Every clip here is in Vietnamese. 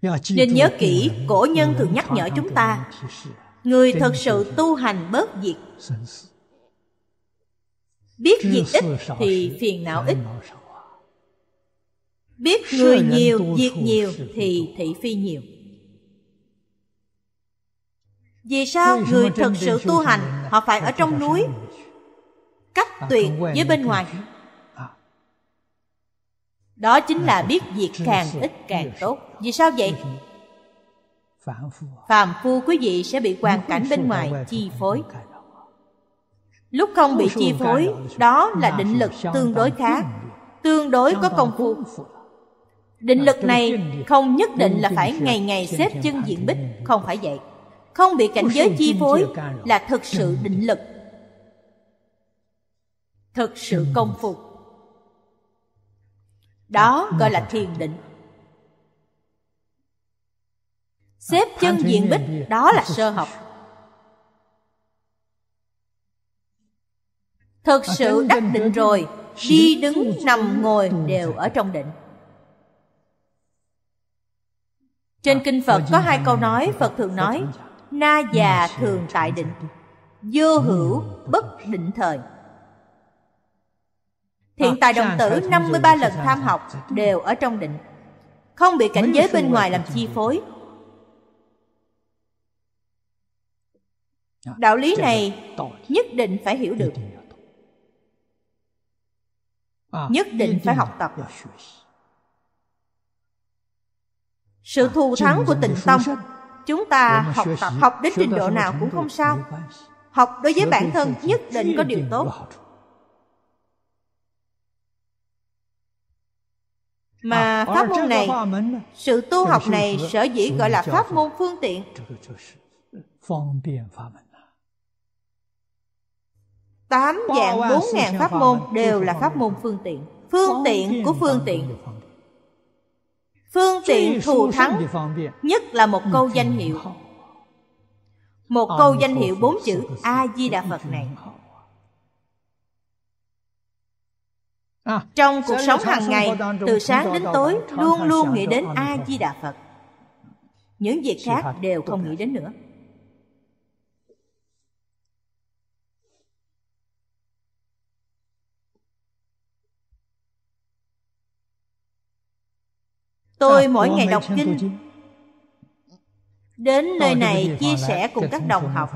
Nên nhớ kỹ, cổ nhân thường nhắc nhở chúng ta, người thật sự tu hành bớt diệt. Biết diệt ít thì phiền não ít. Biết người nhiều, diệt nhiều thì thị phi nhiều. Vì sao người thật sự tu hành họ phải ở trong núi, cách tuyệt với bên ngoài? Đó chính là biết diệt càng ít càng tốt. Vì sao vậy? Phàm phu quý vị sẽ bị hoàn cảnh bên ngoài chi phối. Lúc không bị chi phối, đó là định lực tương đối khá, tương đối có công phu. Định lực này không nhất định là phải ngày ngày xếp chân diện bích, không phải vậy. Không bị cảnh giới chi phối là thực sự định lực, thực sự công phu. Đó gọi là thiền định. Xếp chân diện bích, đó là sơ học. Thực sự đắc định rồi, đi đứng nằm ngồi đều ở trong định. Trên kinh Phật có hai câu nói Phật thường nói: na già thường tại định, vô hữu bất định thời. Thiện tài đồng tử 53 lần tham học đều ở trong định, không bị cảnh giới bên ngoài làm chi phối. Đạo lý này nhất định phải hiểu được, nhất định phải học tập. Sự thù thắng của Tịnh Tông, chúng ta học tập, học đến trình độ nào cũng không sao. Học đối với bản thân nhất định có điều tốt. Mà pháp môn này, sự tu học này sở dĩ gọi là pháp môn phương tiện. 8 vạn 4 ngàn pháp môn đều là pháp môn phương tiện. Phương tiện của phương tiện. Phương tiện thù thắng nhất là một câu danh hiệu. Một câu danh hiệu 4 chữ A-di-đà Phật này. Trong cuộc sống hàng ngày, từ sáng đến tối, luôn luôn nghĩ đến A-di-đà Phật. Những việc khác đều không nghĩ đến nữa. Tôi mỗi ngày đọc kinh, đến nơi này chia sẻ cùng các đồng học.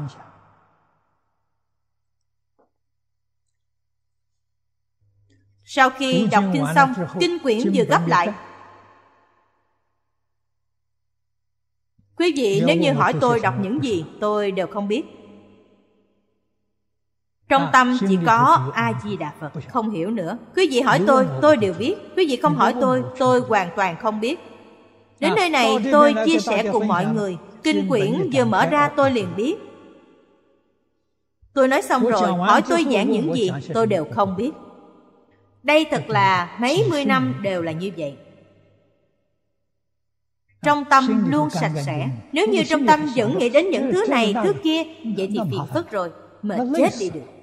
Sau khi đọc kinh xong, kinh quyển vừa gấp lại. Quý vị nếu như hỏi tôi đọc những gì, tôi đều không biết. Trong tâm chỉ có A-di-đà Phật, không hiểu nữa. Quý vị hỏi tôi đều biết. Quý vị không hỏi tôi hoàn toàn không biết. Đến nơi này tôi chia sẻ cùng mọi người. Kinh quyển vừa mở ra tôi liền biết. Tôi nói xong rồi, hỏi tôi giảng những gì, tôi đều không biết. Đây thật là mấy mươi năm đều là như vậy. Trong tâm luôn sạch sẽ. Nếu như trong tâm vẫn nghĩ đến những thứ này, thứ kia, vậy thì phiền phức rồi, mệt chết đi được.